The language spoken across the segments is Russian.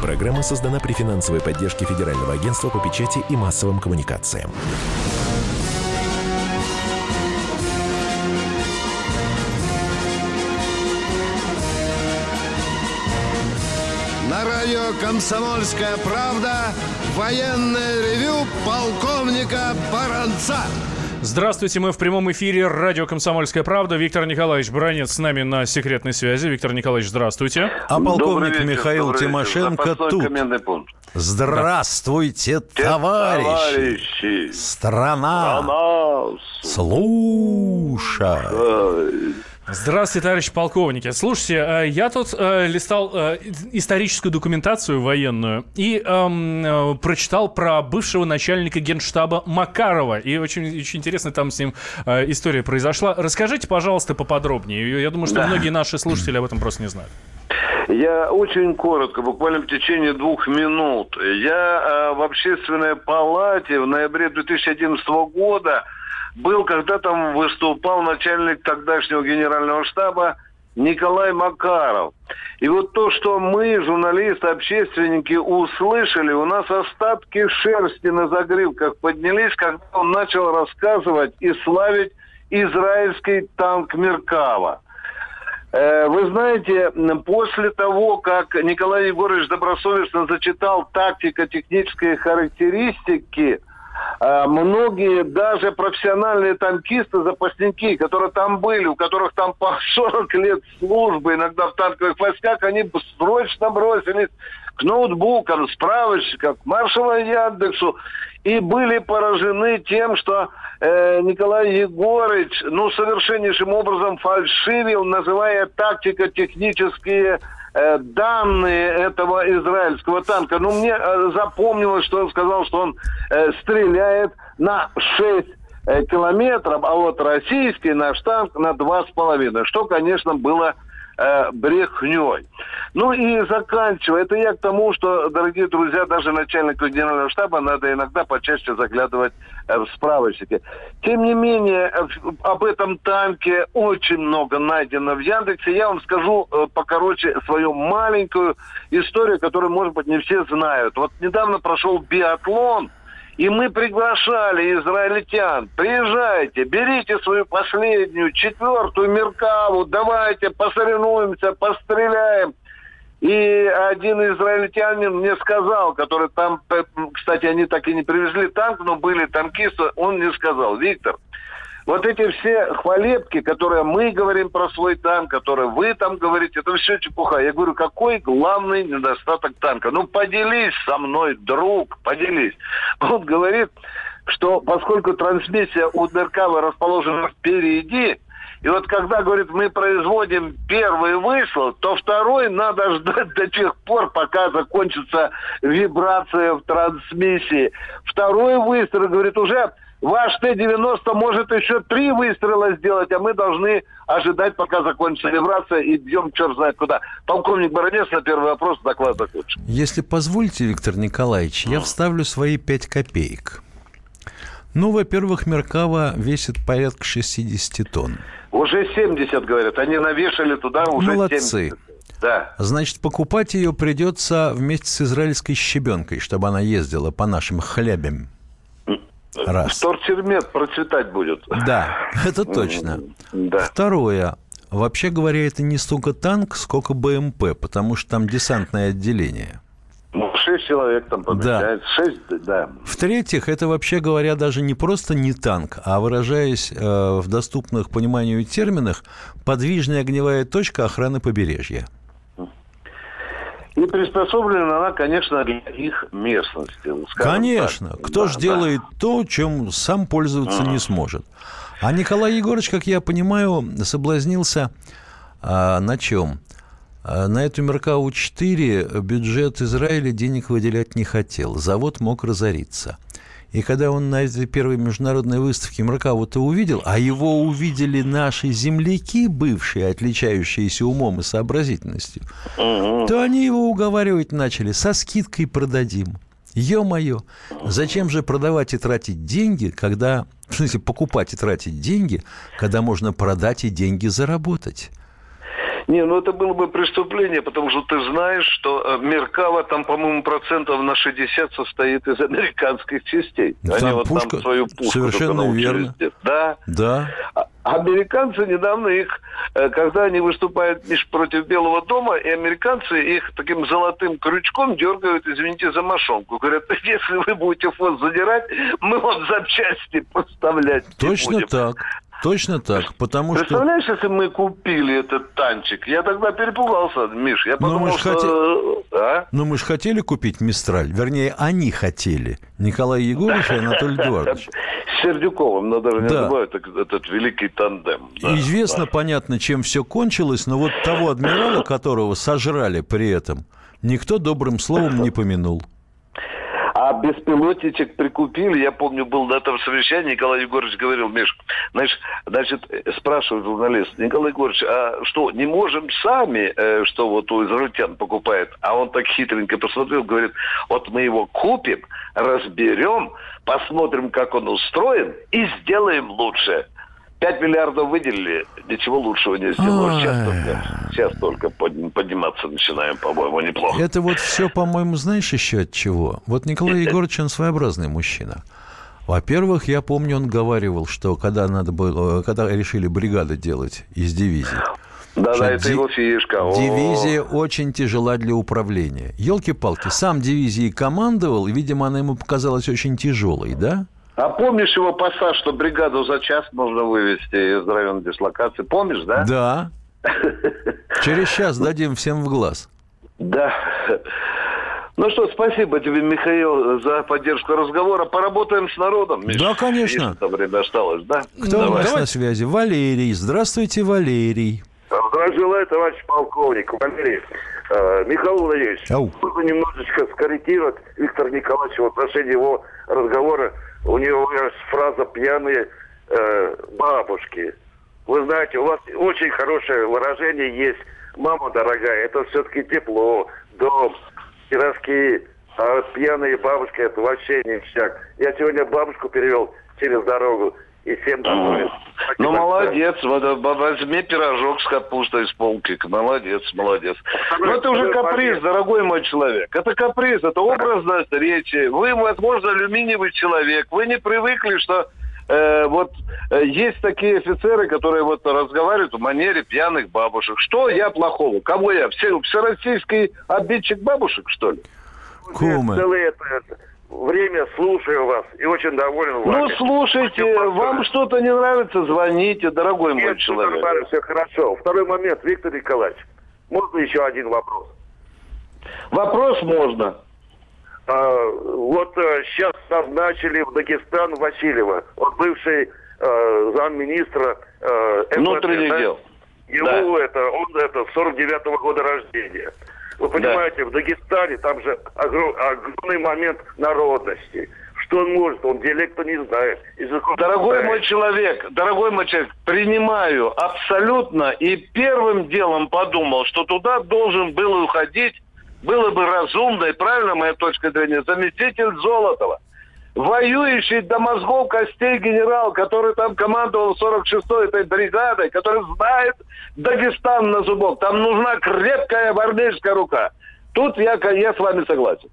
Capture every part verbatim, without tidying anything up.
Программа создана при финансовой поддержке Федерального агентства по печати и массовым коммуникациям. На радио «Комсомольская правда» военное ревю полковника Баранца. Здравствуйте, мы в прямом эфире радио «Комсомольская правда». Виктор Николаевич Баранец с нами на секретной связи. Виктор Николаевич, здравствуйте. А полковник вечер, Михаил Тимошенко тут. Здравствуйте, да. товарищи. товарищи! Страна, Страна слушай! Здравствуйте, товарищи полковники. Слушайте, я тут э, листал э, историческую документацию военную и э, э, прочитал про бывшего начальника генштаба Макарова. И очень, очень интересно там с ним э, история произошла. Расскажите, пожалуйста, поподробнее. Я думаю, что да. многие наши слушатели об этом просто не знают. Я очень коротко, буквально в течение двух минут. Я э, в Общественной палате в ноябре две тысячи одиннадцатого года был, когда там выступал начальник тогдашнего генерального штаба Николай Макаров. И вот то, что мы, журналисты, общественники, услышали, у нас остатки шерсти на загривках поднялись, когда он начал рассказывать и славить израильский танк Меркава. Вы знаете, после того, как Николай Егорович добросовестно зачитал тактико-технические характеристики, многие даже профессиональные танкисты, запасники, которые там были, у которых там по сорок лет службы, иногда в танковых войсках, они срочно бросились к ноутбукам, справочникам, к маршалу Яндексу, и были поражены тем, что э, Николай Егорович, ну, совершеннейшим образом фальшивил, называя тактико-технические э, данные этого израильского танка. Ну, мне э, запомнилось, что он сказал, что он э, стреляет на шесть э, километров, а вот российский наш танк на два с половиной, что, конечно, было э, брехней. Ну и заканчивая, это я к тому, что, дорогие друзья, даже начальнику генерального штаба надо иногда почаще заглядывать э, в справочники. Тем не менее, э, об этом танке очень много найдено в Яндексе. Я вам скажу э, покороче свою маленькую историю, которую, может быть, не все знают. Вот недавно прошел биатлон, и мы приглашали израильтян: приезжайте, берите свою последнюю, четвертую Меркаву, давайте посоревнуемся, постреляем. И один израильтянин мне сказал, который там, кстати, они так и не привезли танк, но были танкисты, он мне сказал: Виктор, вот эти все хвалебки, которые мы говорим про свой танк, которые вы там говорите, это все чепуха. Я говорю, какой главный недостаток танка? Ну, поделись со мной, друг, поделись. Он говорит, что поскольку трансмиссия у Меркава расположена впереди, и вот когда, говорит, мы производим первый выстрел, то второй надо ждать до тех пор, пока закончится вибрация в трансмиссии. Второй выстрел, говорит, уже ваш Т девяносто может еще три выстрела сделать, а мы должны ожидать, пока закончится вибрация, и идем черт знает куда. Полковник Баранец, на первый вопрос доклад закончен. Если позволите, Виктор Николаевич, я вставлю свои пять копеек. Ну, во-первых, Меркава весит порядка шестьдесят тонн. Уже семьдесят, говорят. Они навешали туда уже Молодцы. семьдесят. Да. Значит, покупать ее придется вместе с израильской щебенкой, чтобы она ездила по нашим хлебам. Раз. Вторсермет процветать будет. Да, это точно. Да. Второе. Вообще говоря, это не столько танк, сколько БМП, потому что там десантное отделение. Ну, шесть человек там помещается. Да. Шесть, да. В-третьих, это, вообще говоря, даже не просто не танк, а, выражаясь э, в доступных пониманию терминах, подвижная огневая точка охраны побережья. И приспособлена она, конечно, для их местности. Конечно. Так. Кто да, ж делает да. то, чем сам пользоваться а. не сможет. А Николай Егорович, как я понимаю, соблазнился а, на чем? А, на эту Меркаву четыре бюджет Израиля денег выделять не хотел. Завод мог разориться. И когда он на этой первой международной выставке Меркаву-то увидел, а его увидели наши земляки, бывшие, отличающиеся умом и сообразительностью, угу. то они его уговаривать начали: со скидкой продадим. Ё-моё, зачем же продавать и тратить деньги, когда... В смысле, покупать и тратить деньги, когда можно продать и деньги заработать? Не, ну это было бы преступление, потому что ты знаешь, что Меркава там, по-моему, процентов на шестьдесят состоит из американских частей. Там Они вот пушка, там свою пушку совершенно верно. делать. Да. Да. А американцы недавно их, когда они выступают лишь против Белого дома, и американцы их таким золотым крючком дергают, извините, за мошонку. Говорят, если вы будете хвост задирать, мы вам запчасти поставлять не Точно будем. так. Точно так, потому что... Представляешь, если мы купили этот танчик, я тогда перепугался, Миш, я подумал, мы ж что... хоте- А? Ну, мы же хотели купить «Мистраль», вернее, они хотели, Николай Егорович и Анатолий Эдуардович. С Сердюковым, но даже не Да. забывают этот, этот великий тандем. Да, Известно, да. понятно, чем все кончилось, но вот того адмирала, которого сожрали при этом, никто добрым словом не помянул. А беспилотничек прикупили, я помню, был на этом совещании, Николай Егорович говорил, Миш, знаешь, значит, спрашивает журналист, Николай Егорович, а что, не можем сами, э, что вот у израильтян покупает? А он так хитренько посмотрел, говорит, вот мы его купим, разберем, посмотрим, как он устроен, и сделаем лучше. Пять миллиардов выделили, ничего лучшего не сделали. Сейчас только, сейчас только подниматься начинаем, по-моему, неплохо. Это вот все, по-моему, знаешь еще от чего? Вот Николай Егорович, он своеобразный мужчина. Во-первых, я помню, он говаривал, что когда надо было, когда решили бригады делать из дивизий, Да-да, это ди- его фишка. О. Дивизия очень тяжела для управления. Елки-палки, сам дивизией командовал, и, видимо, она ему показалась очень тяжелой, да? А помнишь его пассаж, что бригаду за час можно вывести из района дислокации? Помнишь, да? Да. Через час дадим всем в глаз. Да. Ну что, спасибо тебе, Михаил, за поддержку разговора. Поработаем с народом, Миша. Да, конечно. Видишь, там время осталось, да? Кто у нас на связи? Валерий. Здравствуйте, Валерий. Здравия желаю, товарищ полковник. Валерий. Э, Михаил Владимирович, Ау. нужно немножечко скорректировать Виктора Николаевича в отношении его разговора. У него есть фраза «пьяные э, бабушки». Вы знаете, у вас очень хорошее выражение есть. Мама дорогая, это все-таки тепло, дом, пирожки. А пьяные бабушки, это вообще ништяк. Я сегодня бабушку перевел через дорогу. И всем доволен. Ну, молодец. Вот, возьми пирожок с капустой с полки. Молодец, молодец. Ну, это уже каприз, дорогой мой человек. Это каприз, это образность речи. Вы, возможно, алюминиевый человек. Вы не привыкли, что э, вот э, есть такие офицеры, которые вот разговаривают в манере пьяных бабушек. Что я плохого? Кого я? Все, всероссийский обидчик бабушек, что ли? Кумы. Целое это время слушаю вас и очень доволен вами. Ну, слушайте, вам что-то не нравится, звоните, дорогой мой Нет, человек. нормально, все хорошо. Второй момент, Виктор Николаевич. Можно еще один вопрос? Вопрос можно. А, вот а, сейчас назначили в Дагестан Васильева, вот бывший а, замминистра а, эм вэ дэ, Внутренних да? дел. Ему Да. это, он это сорок девятого года рождения. Вы понимаете, да. В Дагестане там же огром, огромный момент народности. Что он может? Он диалекта не знает. Языком Дорогой не мой знает. человек, дорогой мой человек, принимаю абсолютно и первым делом подумал, что туда должен был уходить, было бы разумно и правильно, моя точка зрения, заместитель Золотова. Воюющий до мозгов костей генерал, который там командовал сорок шестой этой бригадой, который знает Дагестан на зубок. Там нужна крепкая армейская рука. Тут я, я с вами согласен.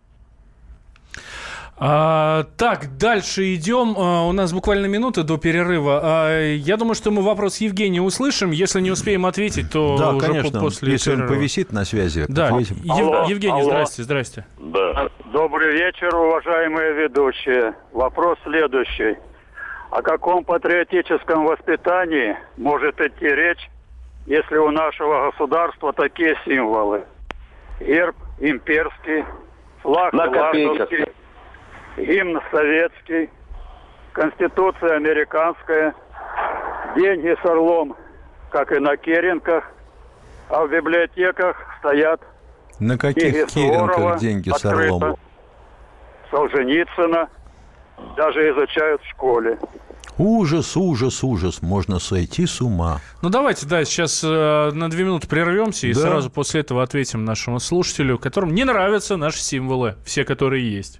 А, так, дальше идем. А, у нас буквально минута до перерыва. А, я думаю, что мы вопрос Евгения услышим. Если не успеем ответить, то Да, уже конечно, по- после если он перерыва. повисит на связи. Да, ответим. Ев- Алло, Евгений, алло. здрасте, здрасте. Да. Добрый вечер, уважаемые ведущие. Вопрос следующий. О каком патриотическом воспитании может идти речь, если у нашего государства такие символы? Герб имперский, флаг На копейках. лазовский, гимн советский, конституция американская, деньги с орлом, как и на керенках, а в библиотеках стоят На каких книги керенках Суворова, деньги с открыто, орлом? Солженицына, даже изучают в школе. Ужас, ужас, ужас. Можно сойти с ума. Ну, давайте, да, сейчас э, на две минуты прервемся и Да. сразу после этого ответим нашему слушателю, которому не нравятся наши символы, все, которые есть.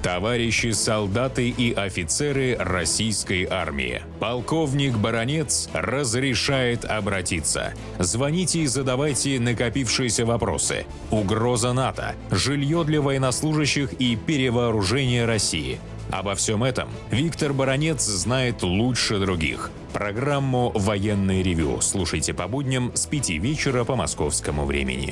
Товарищи солдаты и офицеры российской армии, полковник Баранец разрешает обратиться. Звоните и задавайте накопившиеся вопросы. Угроза НАТО, жилье для военнослужащих и перевооружение России. Обо всем этом Виктор Баранец знает лучше других. Программу «Военное ревю» слушайте по будням с пяти вечера по московскому времени.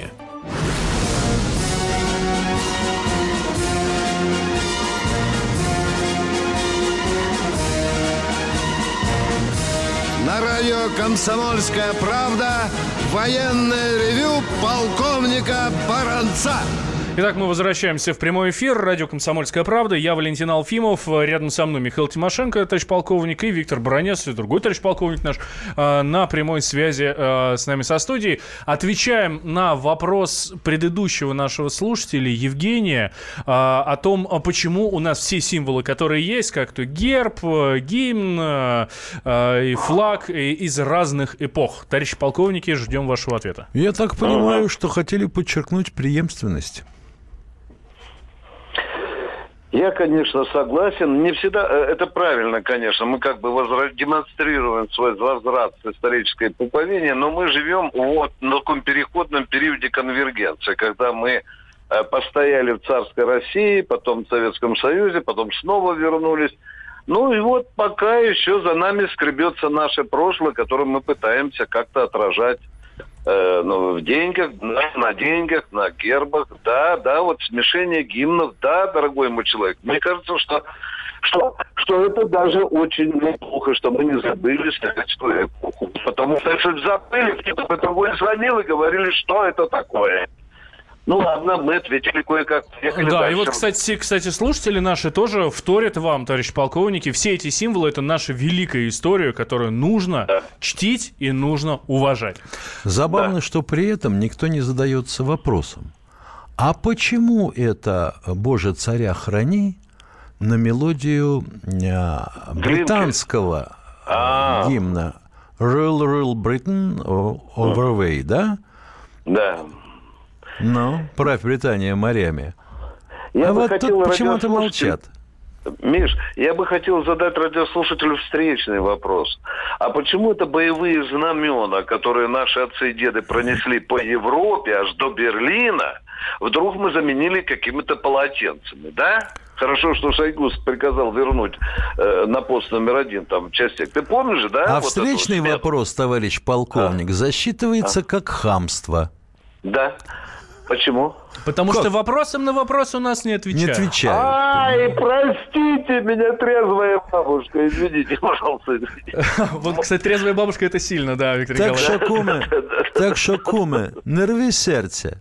На радио «Комсомольская правда» военное ревю полковника Баранца. Итак, мы возвращаемся в прямой эфир. Радио «Комсомольская правда». Я Валентин Алфимов. Рядом со мной Михаил Тимошенко, товарищ полковник, и Виктор Баранец, и другой товарищ полковник наш, на прямой связи с нами со студией. Отвечаем на вопрос предыдущего нашего слушателя Евгения о том, почему у нас все символы, которые есть, как то герб, гимн и флаг, из разных эпох. Товарищи полковники, ждем вашего ответа. Я так понимаю, что хотели подчеркнуть преемственность. Я, конечно, согласен. Не всегда это правильно, конечно. Мы как бы возра... демонстрируем свой возврат с исторической пуповине, но мы живем вот на таком переходном периоде конвергенции, когда мы постояли в царской России, потом в Советском Союзе, потом снова вернулись. Ну и вот пока еще за нами скребется наше прошлое, которое мы пытаемся как-то отражать. Ну, в деньгах, на, на деньгах, на гербах, да, да, вот смешение гимнов, да, дорогой мой человек. Мне кажется, что, что, что это даже очень неплохо, что мы не забыли советскую эпоху. Потому что если забыли, кто-то другой звонил и говорили, что это такое. Ну ладно, мы ответили кое-как. Да, дальше. И вот, кстати, кстати, слушатели наши тоже вторят вам, товарищ полковники. Все эти символы — это наша великая история, которую нужно да. чтить и нужно уважать. Забавно, да. что при этом никто не задается вопросом. А почему это «Боже, царя храни» на мелодию британского А-а-а. гимна «Rule, rule Britain over way», да? Да. Ну, правь Британия морями. Я а вот тут почему-то молчат. Миш, я бы хотел задать радиослушателю встречный вопрос. А почему это боевые знамена, которые наши отцы и деды пронесли по Европе аж до Берлина, вдруг мы заменили какими-то полотенцами, да? Хорошо, что Шойгу приказал вернуть э, на пост номер один там частях. Ты помнишь, да? А вот встречный вот вопрос, товарищ полковник, а? засчитывается а? как хамство. Да. Почему? Потому как? Что вопросом на вопрос у нас не отвечают. Не отвечают. Ай, простите меня, трезвая бабушка. Извините, пожалуйста. Вот, кстати, трезвая бабушка — это сильно, да, Виктор так Николаевич. Що, куме, так що, куме, не рви сердце.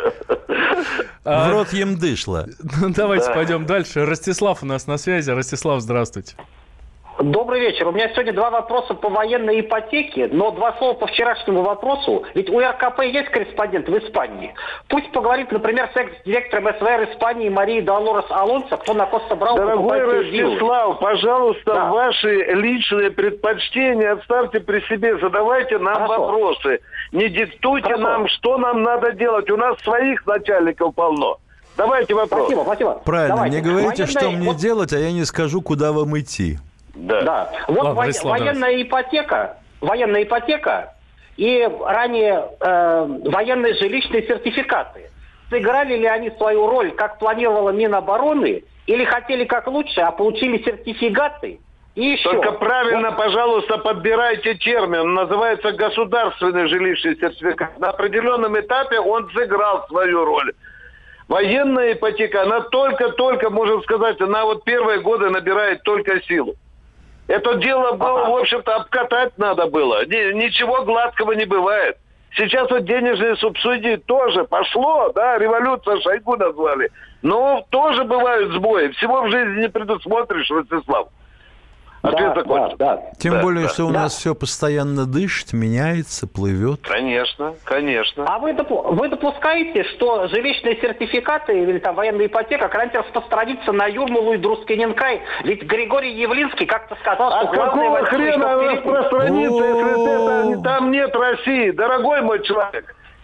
В рот ем дышло. Ну, давайте пойдем дальше. Ростислав у нас на связи. Ростислав, здравствуйте. Добрый вечер. У меня сегодня два вопроса по военной ипотеке, но два слова по вчерашнему вопросу. Ведь у эр ка пэ есть корреспондент в Испании. Пусть поговорит, например, с экс-директором эс вэ эр Испании Марией Долорес Алонсо, кто на Коста Брау. Дорогой Ростислав, пожалуйста, да. ваши личные предпочтения оставьте при себе. Задавайте нам Хорошо. вопросы. Не диктуйте Хорошо. нам, что нам надо делать. У нас своих начальников полно. Давайте вопрос. Спасибо, спасибо. Правильно, Давайте. не говорите, Военная... что мне вот... делать, а я не скажу, куда вам идти. Да. да. Вот Ладно, во- Рислав, военная ипотека, военная ипотека и ранее э, военные жилищные сертификаты. Сыграли ли они свою роль, как планировала Минобороны, или хотели как лучше, а получили сертификаты? И еще. Только правильно, вот. пожалуйста, подбирайте термин. Он называется государственный жилищный сертификат. На определенном этапе он сыграл свою роль. Военная ипотека, она только-только, можно сказать, она вот первые годы набирает только силу. Это дело было, ага. в общем-то, обкатать надо было. Ничего гладкого не бывает. Сейчас вот денежные субсидии тоже пошло, да, революция Шойгу назвали. Но тоже бывают сбои. Всего в жизни не предусмотришь, Ростислав. Да, да, да. Тем да, более, да. что у да. нас все постоянно дышит, меняется, плывет. Конечно, конечно. А вы, допу- вы допускаете, что жилищные сертификаты или там военная ипотека когда-нибудь распространится на Юрмалу и Друскиненкай? Ведь Григорий Явлинский как-то сказал, что... А какого хрена распространится, если это, там нет России, дорогой мой человек?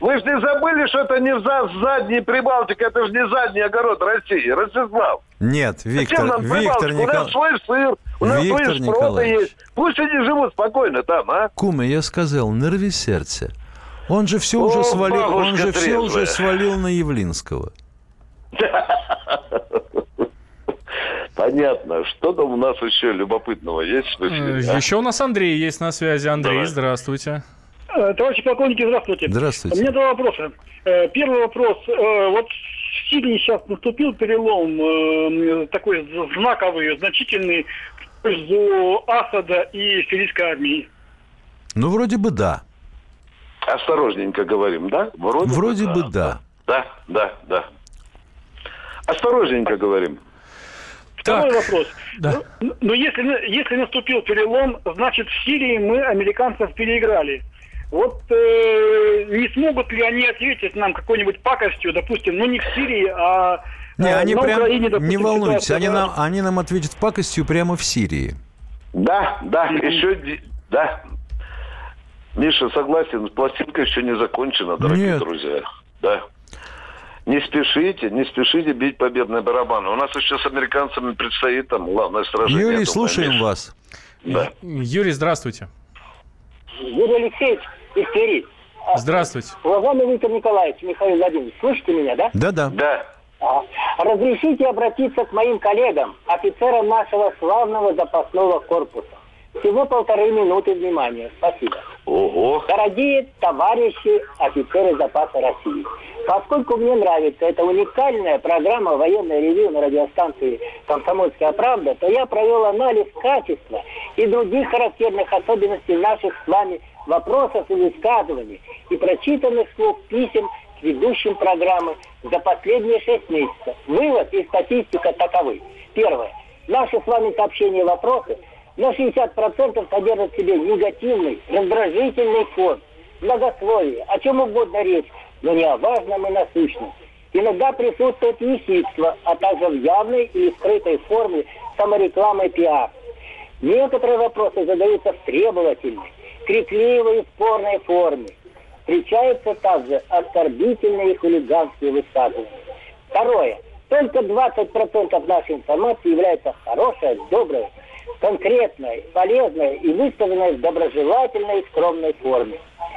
Вы же не забыли, что это не за задний Прибалтика, это же не задний огород России, Ростислав. Нет, Виктор, нам Виктор Николаевич. У нас свой сыр, у нас Виктор свои шпроты Николаевич. есть. Пусть они живут спокойно там, а? Куме, я сказал, не рви сердце. Он же все О, уже свалил, он же все трезвая. уже свалил на Явлинского. Понятно. Что там у нас еще любопытного есть? Что Э, ли, а? Еще у нас Андрей есть на связи. Андрей, Давай. здравствуйте. Э, Товарищи полковники, здравствуйте. Здравствуйте. У меня два вопроса. Э, Первый вопрос. Э, Вот в Сирии сейчас наступил перелом э, такой знаковый, значительный в пользу Асада и сирийской армии. Ну, вроде бы да. Осторожненько говорим, да? Вроде, Вроде бы да. Да, да, да. Осторожненько говорим. Второй Так, вопрос. да. Ну, ну, если, если наступил перелом, значит, в Сирии мы американцев переиграли. Вот э, не смогут ли они ответить нам какой-нибудь пакостью, допустим, ну не в Сирии, а Не, э, они на прям, Украине, допустим, не волнуйтесь, ситуация, они да? нам, они нам ответят пакостью прямо в Сирии. Да, да, еще... ди- Да. Миша, согласен, пластинка еще не закончена, дорогие Нет. друзья. Да. Не спешите, не спешите бить победные барабаны. У нас еще с американцами предстоит там главное сражение. Юрий, думаю, слушаем Миша. вас. Да. Юрий, здравствуйте. Юрий Алексеевич из Твери. Здравствуйте. Уважаемый Виктор Николаевич, Михаил Владимирович, слышите меня, да? Да-да. Да. А, Разрешите обратиться к моим коллегам, офицерам нашего славного запасного корпуса. Всего полторы минуты внимания. Спасибо. Ого. Дорогие товарищи офицеры запаса России, поскольку мне нравится эта уникальная программа «Военное ревью» на радиостанции «Комсомольская правда», то я провел анализ качества и других характерных особенностей наших с вами вопросов и высказываний и прочитанных вслух писем к ведущим программы за последние шесть месяцев. Вывод и статистика таковы. Первое. Наши с вами сообщения и вопросы на шестьдесят процентов содержат в себе негативный, раздражительный фон, многословие, о чем угодно речь, но не о важном и насущном. Иногда присутствует ехидство, а также в явной или скрытой форме саморекламы пиар. Некоторые вопросы задаются в требовательной, крикливой и спорной форме. Встречаются также оскорбительные и хулиганские высказывания. Второе. Только двадцать процентов нашей информации является хорошей, доброй, конкретной, полезной и высказанной в доброжелательной и скромной форме.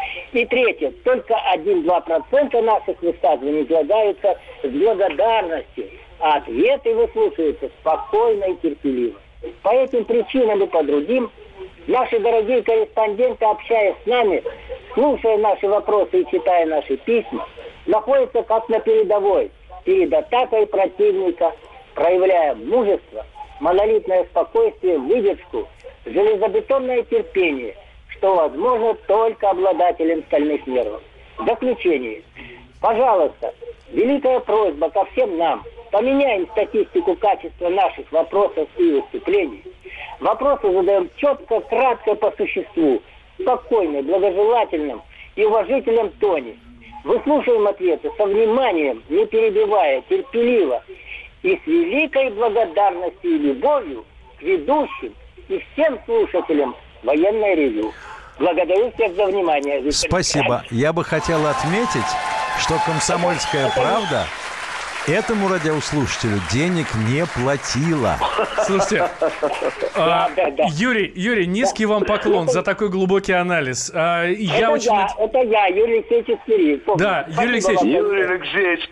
И третье. Только один-два процента наших высказываний излагаются с благодарностью, а ответы выслушиваются спокойно и терпеливо. По этим причинам и по другим наши дорогие корреспонденты, общаясь с нами, слушая наши вопросы и читая наши письма, находятся как на передовой, перед атакой противника, проявляя мужество, монолитное спокойствие, выдержку, железобетонное терпение, что возможно только обладателем стальных нервов. В заключение. Пожалуйста, великая просьба ко всем нам. Поменяем статистику качества наших вопросов и выступлений. Вопросы задаем четко, кратко, по существу, в спокойном, благожелательном и уважительном тоне. Выслушиваем ответы со вниманием, не перебивая, терпеливо и с великой благодарностью и любовью к ведущим и всем слушателям «Военное ревью». Благодарю всех за внимание. Виктор Спасибо. Николаевич. Я бы хотел отметить, что «Комсомольская правда» этому радиослушателю денег не платила. Слушайте, а, да, да. Юрий, Юрий, низкий вам поклон за такой глубокий анализ. А, я Это очень... я, это я, Юрий Алексеевич из Твери. Помните? Да, Спасибо Юрий Алексеевич. вам. Юрий Алексеевич.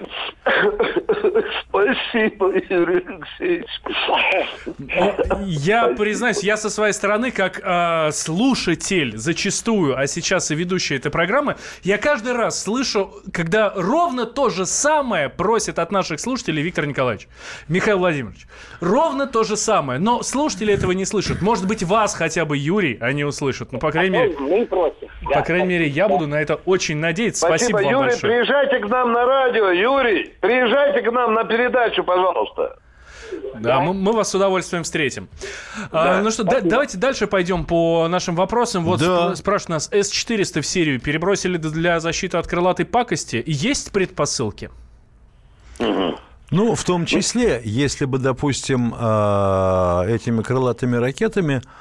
Спасибо, Юрий Алексеевич. Я признаюсь, я со своей стороны, как э, слушатель зачастую, а сейчас и ведущий этой программы, я каждый раз слышу, когда ровно то же самое просит от наших слушателей Виктор Николаевич, Михаил Владимирович. Ровно то же самое, но слушатели этого не слышат. Может быть, вас хотя бы, Юрий, они услышат. Ну, по крайней мере, Мы против. по крайней мере, я буду на это очень надеяться. Спасибо, Спасибо, вам Юрий, большое. приезжайте к нам на радио, Юрий, приезжайте к нам на передачу, пожалуйста. Да, мы, мы вас с удовольствием встретим. А, ну что, да, давайте дальше пойдем по нашим вопросам. Вот Да. спр- спрашивают нас, эс четыреста в Сирию перебросили для защиты от крылатой пакости. Есть предпосылки? Ну, в том числе, если бы, допустим, э, этими крылатыми ракетами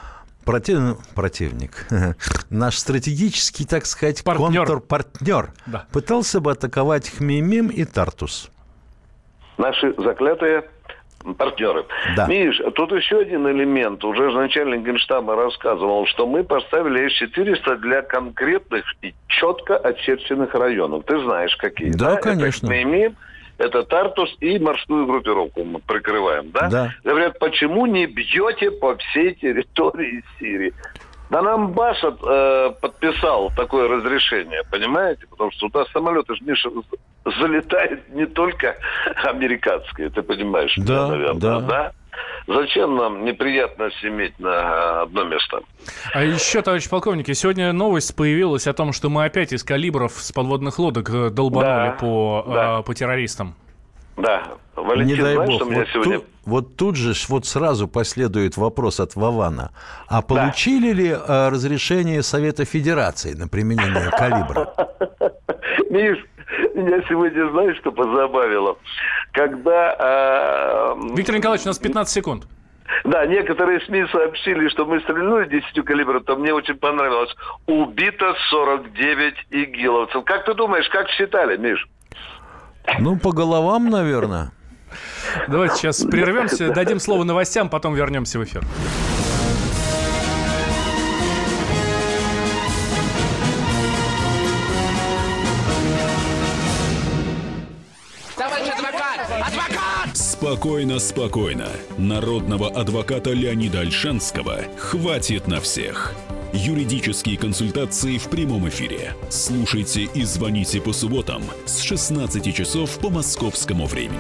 Против... Противник. Наш стратегический, так сказать, партнер. контрпартнер Да. пытался бы атаковать Хмеймим и Тартус. Наши заклятые партнеры. Да. Миш, тут еще один элемент. Уже же начальник Генштаба рассказывал, что мы поставили эс четыреста для конкретных и четко очерченных районов. Ты знаешь, какие. Да, да? конечно. Это Хмеймим, это Тартус и морскую группировку мы прикрываем, да? Да. Говорят, почему не бьете по всей территории Сирии? Да нам Башат э, подписал такое разрешение, понимаете? Потому что туда самолеты, Миша, залетают не только американские, ты понимаешь? Да, наверное, да. да? Зачем нам неприятность иметь на одно место? А еще, товарищ полковник, сегодня новость появилась о том, что мы опять из калибров с подводных лодок долбанули Да, по, да. э, по террористам. Да, Валентин, Не дай знаешь, бог. что у меня Вот, сегодня... тут, вот тут же ж вот сразу последует вопрос от Вована. А получили ли э, разрешение Совета Федерации на применение калибра? Миш, меня сегодня, знаешь, что позабавило? Когда... э, Виктор Николаевич, у нас пятнадцать секунд. Да, некоторые СМИ сообщили, что мы стрельнули десятью калибров, то мне очень понравилось. Убито сорок девять игиловцев. Как ты думаешь, как считали, Миш? Ну, по головам, наверное. Давайте сейчас прервемся, дадим слово новостям, потом вернемся в эфир. Товарищ адвокат! Адвокат! Спокойно, спокойно. Народного адвоката Леонида Ольшанского хватит на всех. Юридические консультации в прямом эфире. Слушайте и звоните по субботам с шестнадцати часов по московскому времени.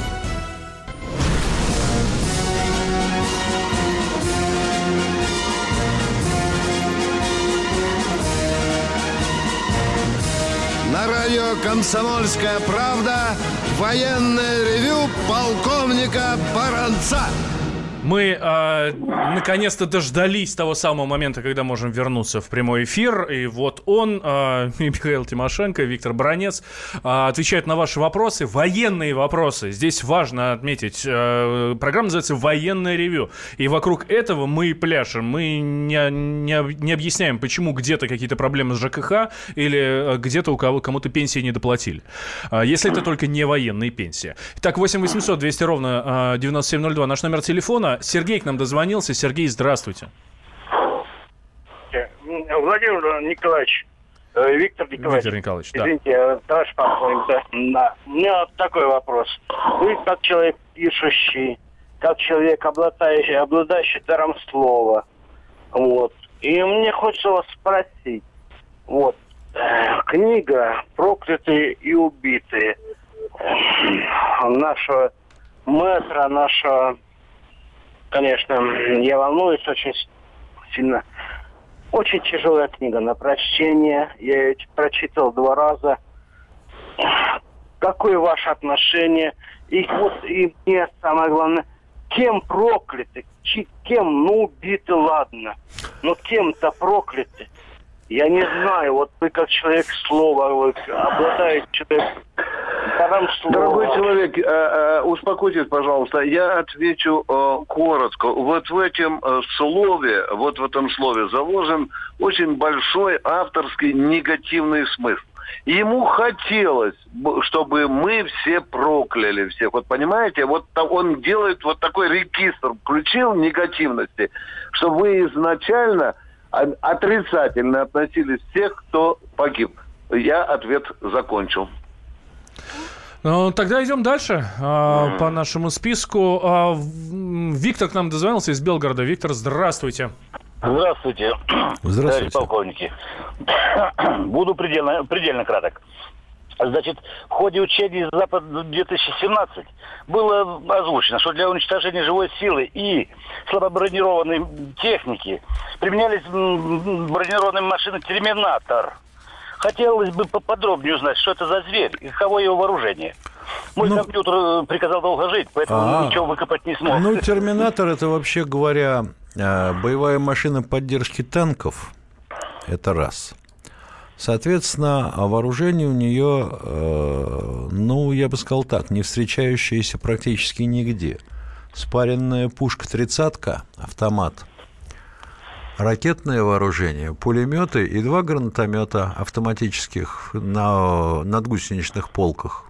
На радио «Комсомольская правда» военное ревю полковника Баранца. Мы э, наконец-то дождались того самого момента, когда можем вернуться в прямой эфир. И вот он, э, Михаил Тимошенко, Виктор Баранец, э, отвечает на ваши вопросы, военные вопросы. Здесь важно отметить, э, программа называется «Военное ревю». И вокруг этого мы и пляшем. Мы не, не, не объясняем, почему где-то какие-то проблемы с ЖКХ или где-то у кого, кому-то пенсии не доплатили. Э, если это только не военные пенсии. Итак, восемь восемьсот двести ровно э, девяносто семь ноль два наш номер телефона. Сергей к нам дозвонился. Сергей, здравствуйте. Владимир Николаевич, э, Виктор Николаевич. Виктор Николаевич, да. Извините, товарищ полковник, да. да. У меня вот такой вопрос. Вы как человек пишущий, как человек, обладающий, обладающий даром слова, вот. И мне хочется вас спросить, вот, э, книга «Проклятые и убитые» э, нашего мэтра, нашего... Конечно, я волнуюсь очень сильно. Очень тяжелая книга на прочтение. Я ее прочитал два раза. Какое ваше отношение? И вот и мне самое главное, кем прокляты? Кем? Ну, убиты, ладно. Но кем-то прокляты. Я не знаю, вот вы как человек слова, вы обладаете человеком даром слова. Дорогой человек, э, э, успокойтесь, пожалуйста, я отвечу э, коротко. Вот в этом э, слове, вот в этом слове заложен очень большой авторский негативный смысл. Ему хотелось, чтобы мы все прокляли всех. Вот понимаете, вот он делает вот такой регистр, включил негативности, чтобы вы изначально отрицательно относились всех, кто погиб. Я ответ закончил. Ну, тогда идем дальше а, mm. по нашему списку. А, Виктор к нам дозвонился из Белгорода. Виктор, здравствуйте. Здравствуйте, Здравствуйте. товарищ полковники. Буду предельно, предельно краток. Значит, в ходе учений Запад-две тысячи семнадцать было озвучено, что для уничтожения живой силы и слабобронированной техники применялись бронированные машины «Терминатор». Хотелось бы поподробнее узнать, что это за зверь и каково его вооружение. Мой ну, компьютер приказал долго жить, поэтому а, ничего выкопать не смог. Ну, «Терминатор» — это, вообще говоря, боевая машина поддержки танков. Это раз. Соответственно, вооружение у нее, э, ну, я бы сказал так, не встречающееся практически нигде. Спаренная пушка тридцатка, автомат, ракетное вооружение, пулеметы и два гранатомета автоматических на надгусеничных полках.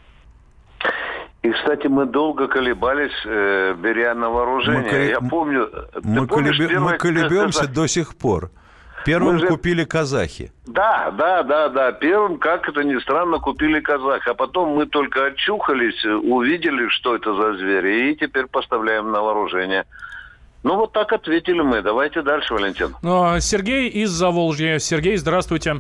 И, кстати, мы долго колебались, э, беря на вооружение. Мы, колеб... Я помню... мы, помнишь, колеб... мы колебемся казах... до сих пор. Первым же... купили казахи. Да, да, да, да. Первым, как это ни странно, купили казахи. А потом мы только очухались, увидели, что это за звери, и теперь поставляем на вооружение. Ну, вот так ответили мы. Давайте дальше, Валентин. Ну, Сергей из Заволжья. Сергей, здравствуйте.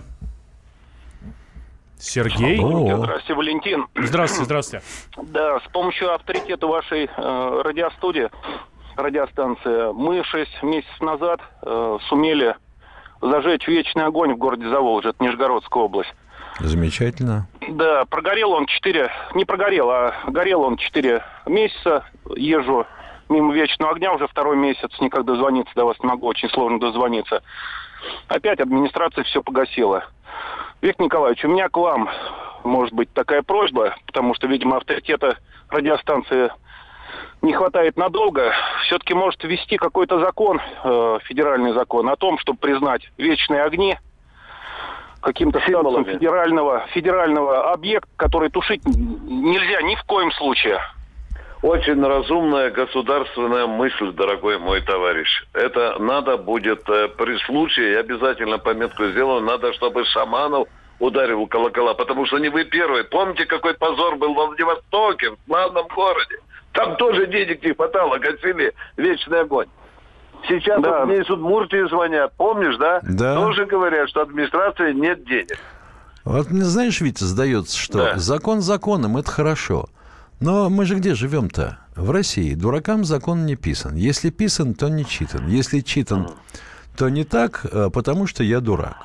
Сергей. О-о-о. Здравствуйте, Валентин. Здравствуйте, здравствуйте. Да, с помощью авторитета вашей э, радиостудии, радиостанции, мы шесть месяцев назад э, сумели зажечь вечный огонь в городе Заволжье, это Нижегородская область. Замечательно. Да, прогорел он четыре, не прогорел, а горел он четыре месяца. Езжу мимо вечного огня уже второй месяц, никак дозвониться до вас не могу, очень сложно дозвониться. Опять администрация все погасила. Виктор Николаевич, у меня к вам, может быть, такая просьба, потому что, видимо, авторитета радиостанции не хватает надолго. Все-таки может ввести какой-то закон, э, федеральный закон, о том, чтобы признать вечные огни каким-то статусом федерального, федерального объекта, который тушить нельзя ни в коем случае. Очень разумная государственная мысль, дорогой мой товарищ. Это надо будет э, при случае, я обязательно пометку сделаю, надо, чтобы Шаманов ударил колокола, потому что не вы первый. Помните, какой позор был во Владивостоке, в славном городе? Там тоже денег не хватало, гасили вечный огонь. Сейчас да. вот мне из Удмуртии звонят, помнишь, да? Да. Тоже говорят, что администрации нет денег. Вот, знаешь, Витя, сдается, что да. закон законом, это хорошо. Но мы же где живем-то? В России. Дуракам закон не писан. Если писан, то не читан. Если читан, то не так, потому что я дурак.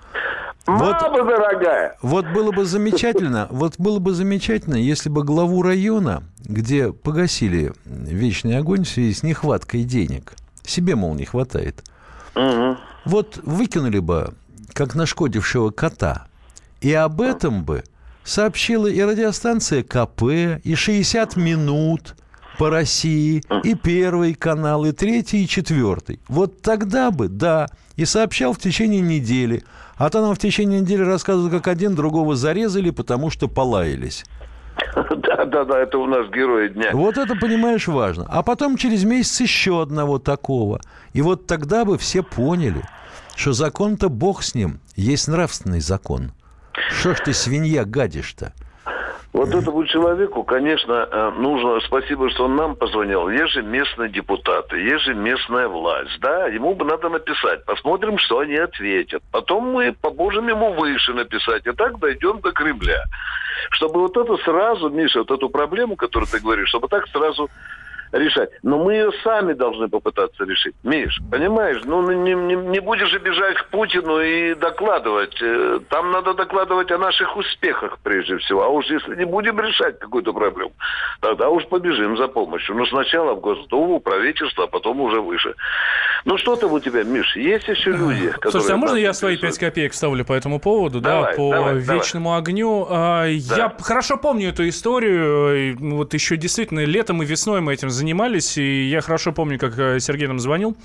Мама вот, дорогая! Вот было бы замечательно, вот было бы замечательно, если бы главу района, где погасили вечный огонь в связи с нехваткой денег, себе, мол, не хватает, угу. вот выкинули бы, как нашкодившего кота, и об этом бы сообщила и радиостанция КП, и шестьдесят минут по России, и Первый канал, и Третий, и Четвертый. Вот тогда бы, да, и сообщал в течение недели. А то нам в течение недели рассказывают, как один другого зарезали, потому что полаялись. Да-да-да, это у нас герои дня. Вот это, понимаешь, важно. А потом через месяц еще одного такого. И вот тогда бы все поняли, что закон-то бог с ним, есть нравственный закон. Что ж ты, свинья, гадишь-то? Вот этому человеку, конечно, нужно... Спасибо, что он нам позвонил. Есть же местные депутаты, есть же местная власть, да? Ему бы надо написать. Посмотрим, что они ответят. Потом мы поможем ему выше написать. И так дойдем до Кремля. Чтобы вот это сразу, Миша, вот эту проблему, которую ты говоришь, чтобы так сразу решать. Но мы ее сами должны попытаться решить. Миш, понимаешь, ну не, не, не будешь же бежать к Путину и докладывать. Там надо докладывать о наших успехах прежде всего. А уж если не будем решать какую-то проблему, тогда уж побежим за помощью. Но сначала в Госдуму, правительство, а потом уже выше. Ну что там у тебя, Миш, есть еще люди, которые... Слушайте, а можно я свои пять копеек ставлю по этому поводу, давай, да, по давай, вечному давай. огню? Да. Я хорошо помню эту историю. Вот еще действительно летом и весной мы этим занимались, и я хорошо помню, как Сергей нам звонил.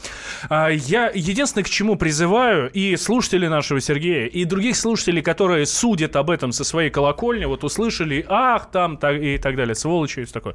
Я единственное, к чему призываю и слушателей нашего Сергея, и других слушателей, которые судят об этом со своей колокольни, вот услышали, ах, там, так, и так далее, сволочи, и все такое.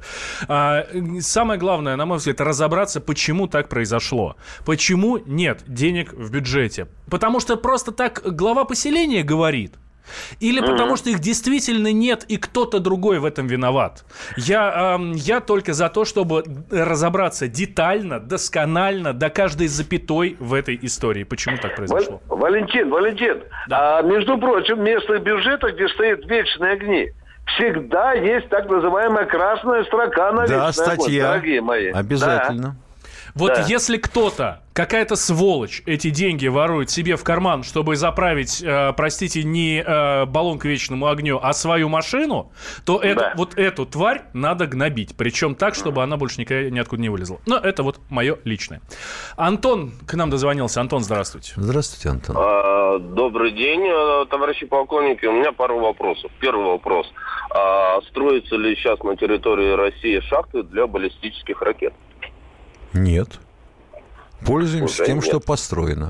Самое главное, на мой взгляд, разобраться, почему так произошло. Почему нет денег в бюджете? Потому что просто так глава поселения говорит? Или потому что их действительно нет, и кто-то другой в этом виноват? Я, э, я только за то, чтобы разобраться детально, досконально, до каждой запятой в этой истории. Почему так произошло? Вал- Валентин, Валентин, да. а, между прочим, в местных бюджетах, где стоят вечные огни, всегда есть так называемая красная строка на да, вечный статья. огонь, дорогие мои. Обязательно. Да. Вот да. если кто-то, какая-то сволочь эти деньги ворует себе в карман, чтобы заправить, э, простите, не э, баллон к вечному огню, а свою машину, то это, да. вот эту тварь надо гнобить. Причем так, чтобы она больше никогда, ниоткуда не вылезла. Но это вот мое личное. Антон к нам дозвонился. Антон, здравствуйте. Здравствуйте, Антон. А, добрый день, товарищи полковники. У меня пару вопросов. Первый вопрос. А, строятся ли сейчас на территории России шахты для баллистических ракет? Нет. Пользуемся Уже тем, нет. что построено.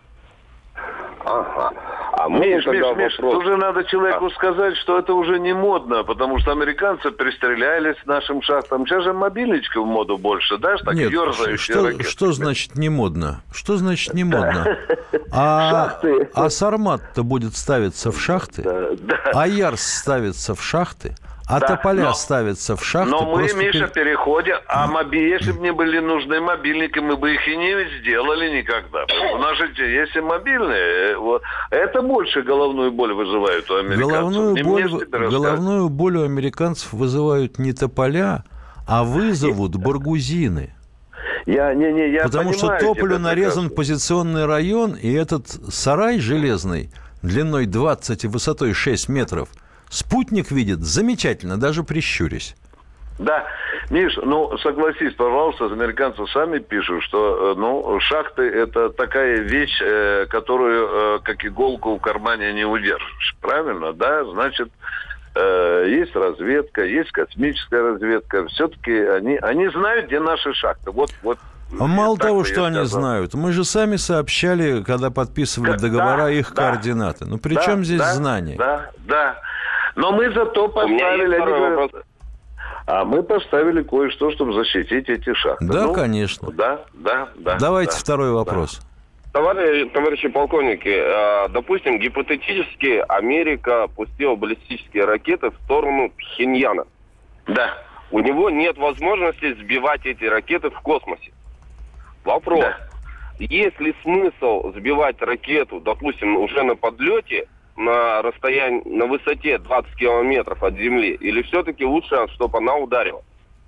Ага. А Миш, Миш, тогда Миш, вопрос. уже надо человеку сказать, что это уже не модно, потому что американцы пристрелялись к нашим шахтам. Сейчас же мобильничка в моду больше, да? Так Нет, ерзающие что, ракеты. что значит не модно? Что значит не модно? А, а Сармат-то будет ставиться в шахты, а Ярс ставится в шахты, а Да, тополя но- ставятся в шахты. Но мы, просто Миша, пере- переходим, а моби... если бы мне были нужны мобильники, мы бы их и не сделали никогда. У нас же есть и мобильные. э, вот. Это больше головную боль вызывает у американцев. Головную Не боль, мне ж тебе рассказывать. головную боль у американцев вызывают не тополя, а вызовут баргузины. Я, не, не, я Потому что понимаю тополю тебя нарезан прекрасно. позиционный район, и этот сарай железный длиной двадцать и высотой шесть метров спутник видит замечательно, даже прищурясь. Да, Миш, ну согласись, пожалуйста, американцы сами пишут, что э, ну шахты это такая вещь, э, которую э, как иголку в кармане не удержишь, правильно, да? Значит, э, есть разведка, есть космическая разведка, все-таки они они знают, где наши шахты. Вот, вот. А мало так того, бы я что они сказал. знают, мы же сами сообщали, когда подписывали К- договора, да, их да. координаты. Ну, при Да, чем здесь да, знание? Да, да. Но мы зато У меня есть поставили, они второй говорят, вопрос. а мы поставили кое-что, чтобы защитить эти шахты. Да, Ну, конечно. Да, да, да. Давайте да. второй вопрос. Товарищи, товарищи полковники, э, допустим, гипотетически Америка пустила баллистические ракеты в сторону Пхеньяна. Да. У него нет возможности сбивать эти ракеты в космосе. Вопрос. Да. Есть ли смысл сбивать ракету, допустим, уже на подлете, на расстоянии, на высоте двадцать километров от Земли, или все-таки лучше, чтобы она ударила?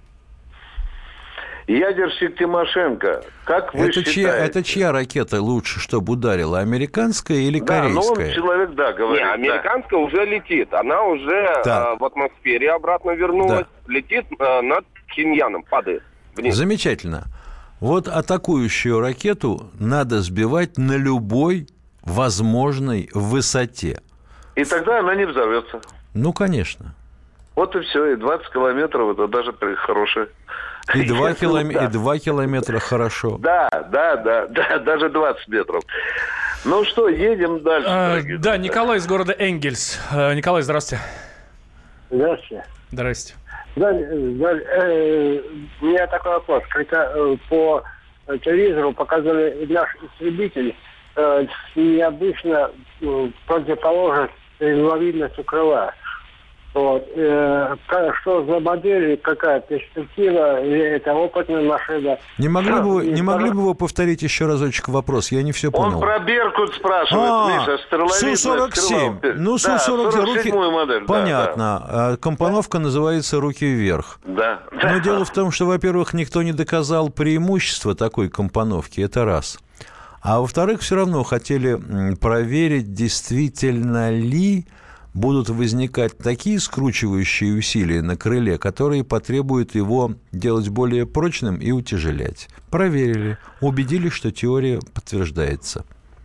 Ядерщик Тимошенко, как вы Это чья, считаете? это чья ракета лучше, чтобы ударила? Американская или Да, но он корейская? человек, да, говорит. Не, да. американская уже летит. Она уже Так. э, в атмосфере обратно вернулась. Летит э, над Пхеньяном, падает вниз. Замечательно. Вот атакующую ракету надо сбивать на любой возможной высоте. И тогда она не взорвется. Ну, конечно. Вот и все. И двадцать километров это даже при- хорошее. И два, Если киломе- да. и два километра хорошо. Да, да, да, да, даже двадцать метров. Ну что, едем дальше. А, дорогие да, друзья. Николай из города Энгельс. А, Николай, здравствуйте. Здравствуйте. Здрасте. Да, да, э, у меня такой вопрос. Когда э, по телевизору показывали наш истребитель э, с необычно э, противоположной стреловидностью крыла. Вот. Э, ка- что за модель, какая перспектива, или это опытная машина? Не могли бы вы, И не могли второй- бы вы повторить еще разочек вопрос? Я не все Он понял. про Беркут спрашивает, А, Миша, стреловидная Су сорок семь. стрела. Ну, Да, Су сорок семь. сорок седьмую модель. да, Понятно. А компоновка называется «Руки вверх». Да. Но дело в том, что, во-первых, никто не доказал преимущество такой компоновки. Это раз. А во-вторых, все равно хотели м, проверить, действительно ли будут возникать такие скручивающие усилия на крыле, которые потребуют его делать более прочным и утяжелять. Проверили. Убедились, что теория подтверждается.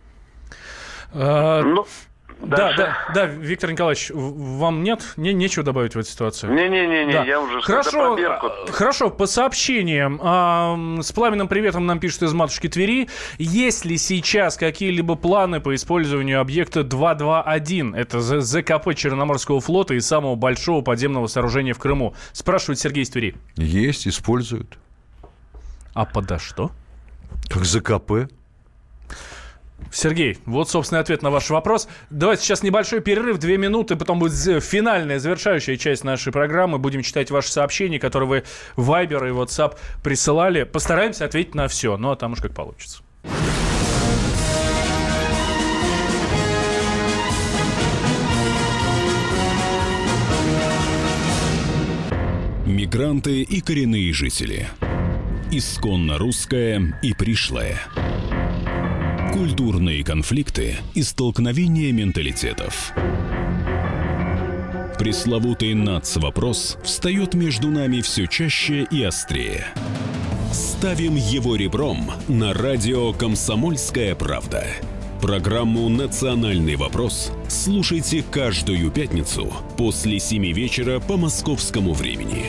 А, Ну, да, дальше. да, да, Виктор Николаевич, в- вам нет? Не, нечего добавить в эту ситуацию? Не-не-не, Да. я уже что-то Хорошо, про Беркут. а, хорошо, по сообщениям. а, С пламенным приветом нам пишут из матушки Твери. Есть ли сейчас какие-либо планы по использованию объекта два два один? Это З- ЗКП Черноморского флота и самого большого подземного сооружения в Крыму. Спрашивает Сергей из Твери. Есть, используют. А подо что? Как ЗКП. Сергей, вот, собственно, ответ на ваш вопрос. Давайте сейчас небольшой перерыв, две минуты, потом будет з- финальная, завершающая часть нашей программы. Будем читать ваши сообщения, которые вы в Viber и WhatsApp присылали. Постараемся ответить на все, ну а там уж как получится. Мигранты и коренные жители. Исконно русское и пришлое. Культурные конфликты и столкновения менталитетов. Пресловутый нацвопрос встает между нами все чаще и острее. Ставим его ребром на радио «Комсомольская правда». Программу «Национальный вопрос» слушайте каждую пятницу после семи вечера по московскому времени.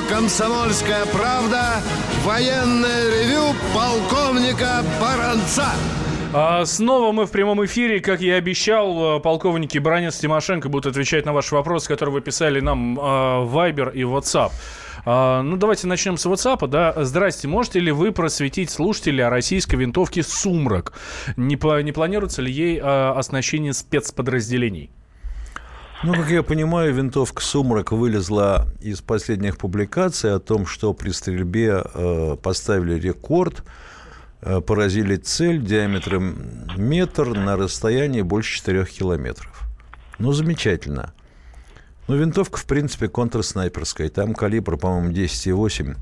«Комсомольская правда» военное ревю полковника Баранца. А снова мы в прямом эфире. Как я и обещал, полковники Баранец, Тимошенко будут отвечать на ваши вопросы, которые вы писали нам в Viber и WhatsApp. А, ну, давайте начнем с WhatsApp. Да? Здрасте, можете ли вы просветить слушателей о российской винтовке «Сумрак»? Не, по, не планируется ли ей а, оснащение спецподразделений? Ну, как я понимаю, винтовка «Сумрак» вылезла из последних публикаций о том, что при стрельбе э, поставили рекорд, э, поразили цель диаметром метр на расстоянии больше четырех километров. Ну, замечательно. Ну, винтовка, в принципе, контрснайперская. Там калибр, по-моему, десять и восемь.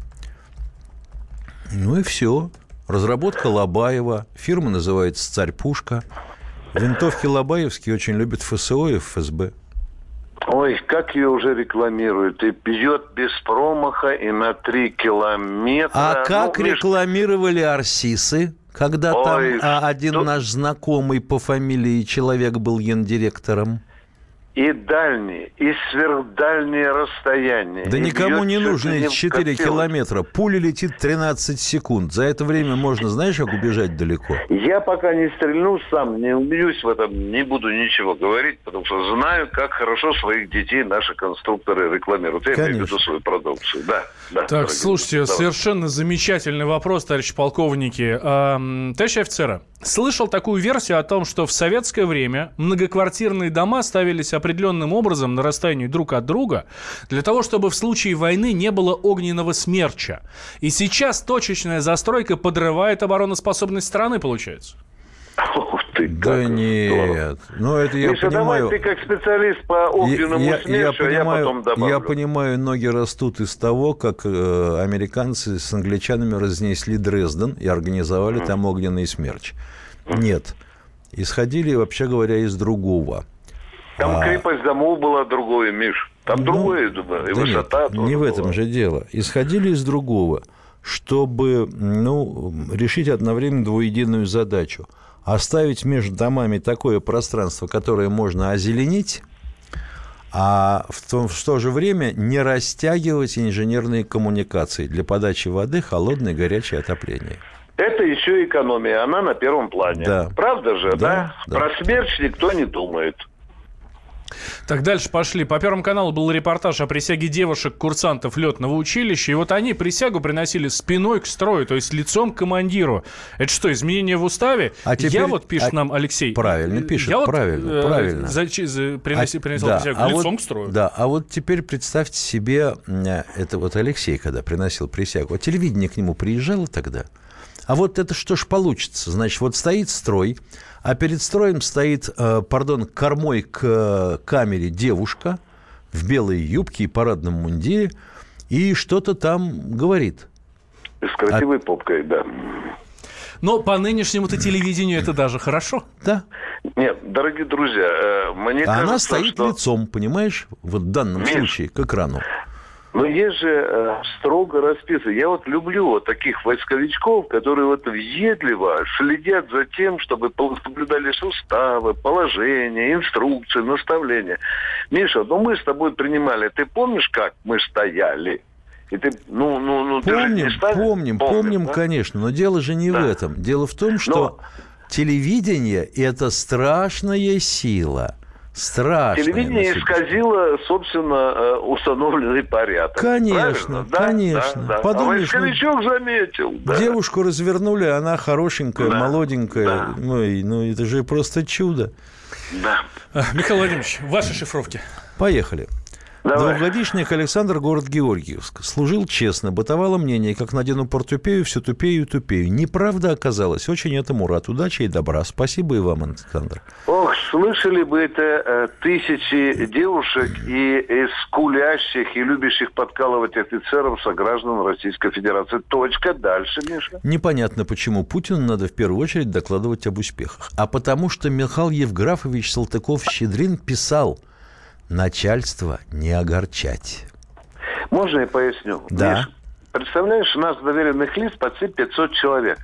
Ну и все. Разработка Лобаева. Фирма называется «Царь-пушка». Винтовки лобаевские очень любят ФСО и ФСБ. Ой, как ее уже рекламируют. И бьет без промаха, и на три километра. А как ну, рекламировали «Арсисы», когда Ой, там а, один что... наш знакомый по фамилии человек был гендиректором? И дальние, и сверхдальние расстояния. Да и никому не бьет нужны эти четыре километра. Пуля летит тринадцать секунд. За это время можно, знаешь, как убежать далеко? Я пока не стрельну сам, не убьюсь в этом, не буду ничего говорить, потому что знаю, как хорошо своих детей наши конструкторы рекламируют. Я имею в виду свою продукцию. Да, да, так, слушайте, давай. Совершенно замечательный вопрос, товарищи полковники. Эм, товарищи офицеры, слышал такую версию о том, что в советское время многоквартирные дома ставились определенным образом на расстоянии друг от друга для того, чтобы в случае войны не было огненного смерча. И сейчас точечная застройка подрывает обороноспособность страны, получается. Ух ты, да нет. Ну, это я Миша, понимаю. давай ты как специалист по огненному я, смерчу, я, я, понимаю, я потом добавлю. Я понимаю, ноги растут из того, как э, американцы с англичанами разнесли Дрезден и организовали mm. там огненный смерч. Mm. Нет. Исходили, вообще говоря, из другого. Там а... крепость домов была другое, Миш. Там ну, другое, и да высота нет, не в этом была. же дело. Исходили из другого, чтобы ну, решить одновременно двуединую задачу. Оставить между домами такое пространство, которое можно озеленить, а в то, в то же время не растягивать инженерные коммуникации для подачи воды, холодной, горячей, отопления. Это еще экономия, она на первом плане. Да. Правда же, да? Да? Про смерч никто не думает. Так, дальше пошли. По Первому каналу был репортаж о присяге девушек-курсантов летного училища. И вот они присягу приносили спиной к строю, то есть лицом к командиру. Это что, изменение в уставе? А теперь... Я вот, пишет а... нам Алексей. Правильно пишет, я правильно, вот, правильно. За, за, приноси, а, принесел да, присягу а лицом вот, к строю. Да, а вот теперь представьте себе, это вот Алексей, когда приносил присягу, а телевидение к нему приезжало тогда. А вот это что ж получится? Значит, вот стоит строй, а перед строем стоит, э, пардон, кормой к э, камере девушка в белой юбке и парадном мундире и что-то там говорит. С красивой а... попкой, да. Но по нынешнему-то телевидению это даже хорошо. Да. Нет, дорогие друзья, э, мне а кажется, она стоит что... лицом, понимаешь, вот в данном Миш, случае, к экрану. Но есть же э, строго расписано. Я вот люблю вот таких войсковичков, которые вот въедливо следят за тем, чтобы соблюдались уставы, положения, инструкции, наставления. Миша, ну мы с тобой принимали, ты помнишь, как мы стояли? И ты, ну, ну, ну, помним, ты же не ставишь? помним, помним, помним да? конечно, но дело же не да. в этом. Дело в том, что но... телевидение – это страшная сила. Страшное. Телевидение исказило, собственно, установленный порядок. Конечно, да? конечно. Да, да. Подумаешь, а войсковичок заметил. Да. Девушку развернули, она хорошенькая, да. молоденькая. Да. Ну, и, ну, это же просто чудо. Да. Михаил Владимирович, ваши шифровки. Поехали. Давай. Двухгодичник Александр, город Георгиевск. Служил честно, бытовало мнение, как надену портупею, все тупею и тупею. Неправда оказалось. Очень этому рад. Удачи и добра. Спасибо и вам, Александр. Ох, слышали бы это э, тысячи девушек и, и скулящих, и любящих подкалывать офицеров сограждан Российской Федерации. Точка. Дальше, Миша. Непонятно, почему Путину надо в первую очередь докладывать об успехах. А потому что Михаил Евграфович Салтыков-Щедрин писал: начальство не огорчать. Можно я поясню? Да. Миш, представляешь, у нас доверенных лиц почти пятьсот человек.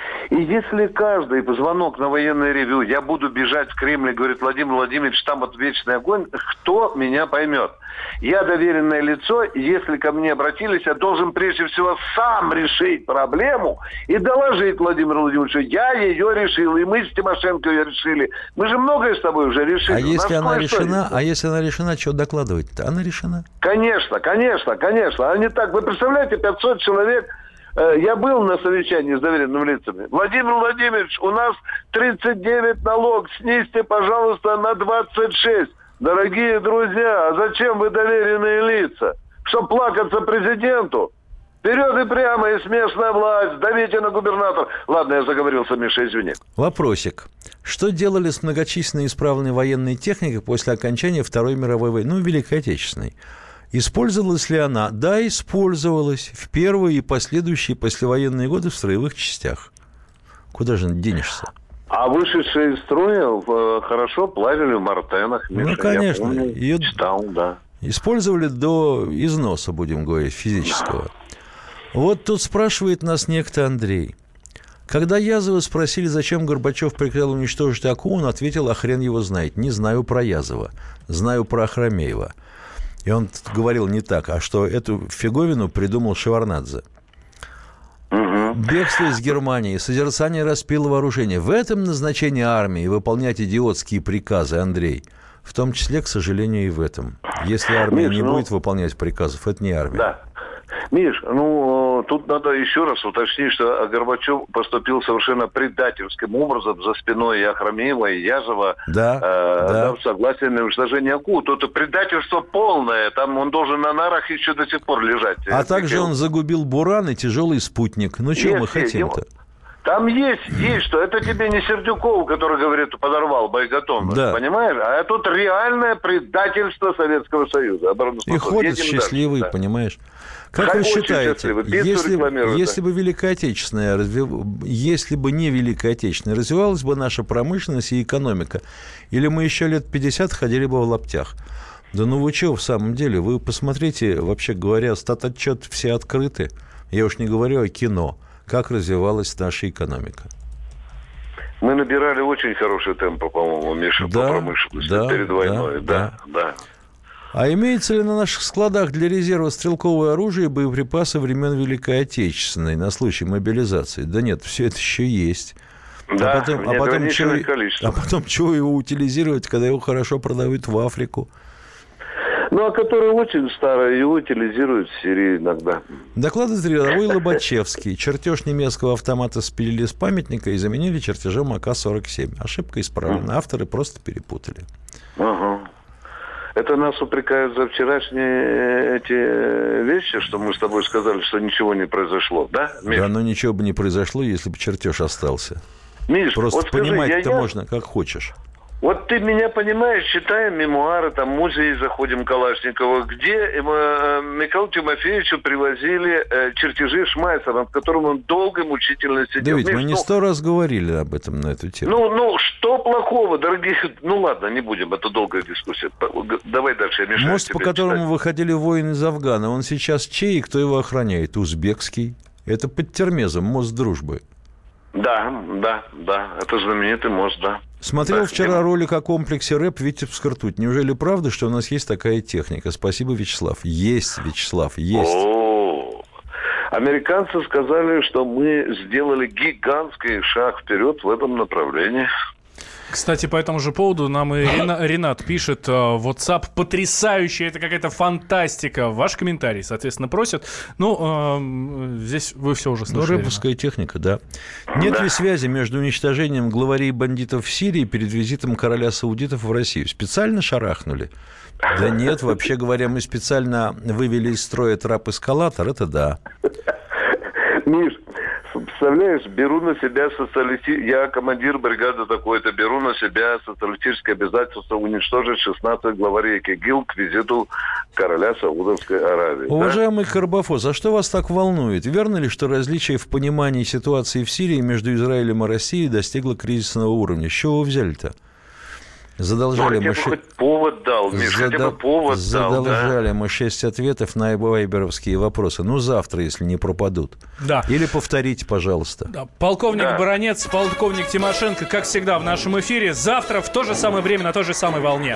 И если каждый звонок на военное ревю, я буду бежать в Кремль, и говорит Владимир Владимирович, там вот вечный огонь, кто меня поймет? Я доверенное лицо, если ко мне обратились, я должен прежде всего сам решить проблему и доложить Владимиру Владимировичу, я ее решил, и мы с Тимошенко ее решили. Мы же многое с тобой уже решили. А если она решена, а если она решена, что докладывать-то? Она решена? Конечно, конечно, конечно. А не так. Вы представляете, пятьсот человек... Я был на совещании с доверенными лицами. Владимир Владимирович, у нас тридцать девять налог, снизьте, пожалуйста, на двадцать шесть. Дорогие друзья, а зачем вы доверенные лица? Чтоб плакаться президенту? Вперед и прямо, и смешная власть, давите на губернатора. Ладно, я заговорился, Миша, извини. Вопросик. Что делали с многочисленной исправной военной техникой после окончания Второй мировой войны, ну, Великой Отечественной? Использовалась ли она? Да, использовалась в первые и последующие послевоенные годы в строевых частях. Куда же денешься? А вышедшие из строя хорошо плавили в мартенах. Миша, ну, конечно. Я помню, ее читал, да. Использовали до износа, будем говорить, физического. Вот тут спрашивает нас некто Андрей. Когда Язова спросили, зачем Горбачев приказал уничтожить Аку, он ответил, а хрен его знает. Не знаю про Язова, знаю про Ахрамеева. И он говорил не так, а что эту фиговину придумал Шеварднадзе. Угу. Бегство из Германии, созерцание распила вооружения. В этом назначение армии выполнять идиотские приказы, Андрей. В том числе, к сожалению, и в этом. Если армия Миш, не ну... будет выполнять приказов, это не армия. Да. Миш, ну, тут надо еще раз уточнить, что Горбачев поступил совершенно предательским образом за спиной и Ахрамеева, и Язова, да, э, да. дав согласие на уничтожение Аку. Тут предательство полное, там он должен на нарах еще до сих пор лежать. А также он загубил Буран и тяжелый спутник. Ну, чего мы хотим-то? Там есть, есть что. Это тебе не Сердюков, который, говорит, подорвал боеготовность, да. Понимаешь? А тут реальное предательство Советского Союза. И ходят счастливые, да. Понимаешь? Как, как вы считаете, если, если бы Великая Отечественная, если бы не Великая Отечественная, развивалась бы наша промышленность и экономика, или мы еще лет пятьдесят ходили бы в лаптях? Да ну вы что, в самом деле, вы посмотрите, вообще говоря, статотчет все открыты. Я уж не говорю о кино. Как развивалась наша экономика? Мы набирали очень хорошие темпы, по-моему, Миша, да, по промышленности да, перед войной. Да, да, да. А имеется ли на наших складах для резерва стрелковое оружие и боеприпасы времен Великой Отечественной на случай мобилизации? Да нет, все это еще есть. Да, а потом, а потом, чего, а потом чего его утилизировать, когда его хорошо продают в Африку? Ну, а которые очень старые, его утилизируют в Сирии иногда. Докладывает рядовой Лобачевский. Чертеж немецкого автомата спилили с памятника и заменили чертежом А К сорок семь. Ошибка исправлена. Авторы просто перепутали. Ага. Это нас упрекают за вчерашние эти вещи, что мы с тобой сказали, что ничего не произошло, да, Миш? Да, но ничего бы не произошло, если бы чертеж остался. Миш, просто вот скажи, понимать-то я, можно, как хочешь. Вот ты меня понимаешь, читаем мемуары, там в музей заходим Калашникова, где э, Михаилу Тимофеевичу привозили э, чертежи Шмайсера, над которым он долго и мучительно сидел. Да ведь Миш, мы не ну, сто раз говорили об этом на эту тему. Ну, ну, что плохого, дорогие? Ну, ладно, не будем, это долгая дискуссия. Давай дальше, я мешаю Мост, тебе по которому читать. выходили воины из Афгана, он сейчас чей и кто его охраняет? Узбекский. Это под Термезом, мост дружбы. Да, да, да, это знаменитый мост, да. Смотрел да, вчера я... ролик о комплексе рэп «Витебск ртуть». Неужели правда, что у нас есть такая техника? Спасибо, Вячеслав. Есть, Вячеслав, есть. О-о-о. Американцы сказали, что мы сделали гигантский шаг вперед в этом направлении. Кстати, по этому же поводу нам и Ренат пишет: WhatsApp потрясающий, это какая-то фантастика. Ваш комментарий, соответственно, просят. Ну, э, здесь вы все уже слышали. Ну, рэповская техника, да. Нет да. ли связи между уничтожением главарей бандитов в Сирии и перед визитом короля саудитов в Россию? Специально шарахнули? Да нет, вообще говоря, мы специально вывели из строя трап-эскалатор, это да. Миш, представляешь, беру на себя социалистическое... Я командир бригады такой-то, беру на себя социалистическое обязательство уничтожить шестнадцать главарей КГИЛ к визиту короля Саудовской Аравии. Уважаемый да? Карбофос, а что вас так волнует? Верно ли, что различие в понимании ситуации в Сирии между Израилем и Россией достигло кризисного уровня? С чего вы взяли-то? Задолжали ну, мы... Хотя бы хоть повод дал, Миш, Зада... хотя бы повод Задолжали дал, да? мы шесть ответов на вайберовские вопросы. Ну, завтра, если не пропадут. Да. Или повторите, пожалуйста. Да. Полковник Да. Баранец, полковник Тимошенко, как всегда, в нашем эфире. Завтра в то же самое время, на той же самой волне.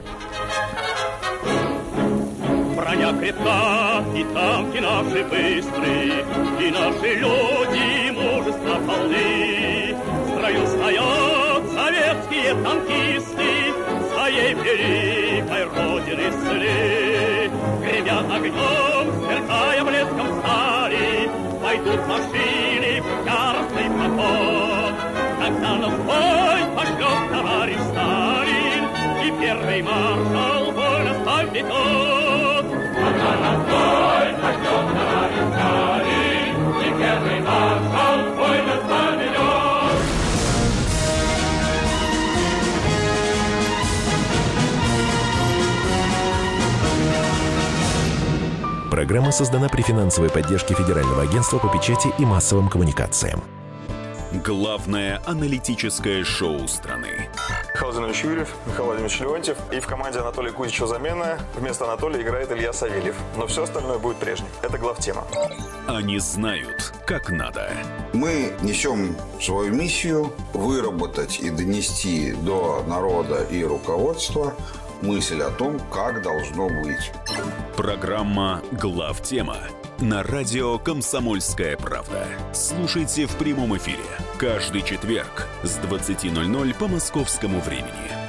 Броня крепка, и танки наши быстрые, и наши люди мужества полны. В строю стоят советские танкисты, своей великой родины сыны. Гремя огнем, сверкая блеском стали, пойдут машины в яростный поход. Когда на бой пошлет товарищ Сталин, и первый маршал вольно поведет. Когда на бой пошлет товарищ Сталин, и первый маршал вольно поведет. Программа создана при финансовой поддержке Федерального агентства по печати и массовым коммуникациям. Главное аналитическое шоу страны. Михаил Владимирович Юрьев, Михаил Владимирович Леонтьев. И в команде Анатолия Кузичева замена. Вместо Анатолия играет Илья Савельев. Но все остальное будет прежним. Это главтема. Они знают, как надо. Мы несем свою миссию выработать и донести до народа и руководства мысль о том, как должно быть. Программа «Главтема» на радио «Комсомольская правда». Слушайте в прямом эфире каждый четверг с двадцати ноль-ноль по московскому времени.